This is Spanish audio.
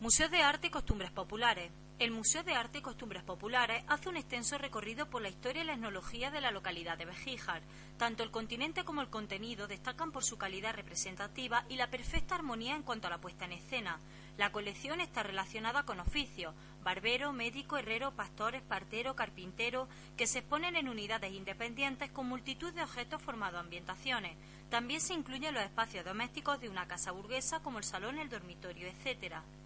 Museo de Arte y Costumbres Populares. El Museo de Arte y Costumbres Populares hace un extenso recorrido por la historia y la etnología de la localidad de Bejíjar. Tanto el continente como el contenido destacan por su calidad representativa y la perfecta armonía en cuanto a la puesta en escena. La colección está relacionada con oficios: barbero, médico, herrero, pastor, espartero, carpintero, que se exponen en unidades independientes con multitud de objetos formando ambientaciones. También se incluyen los espacios domésticos de una casa burguesa como el salón, el dormitorio, etc.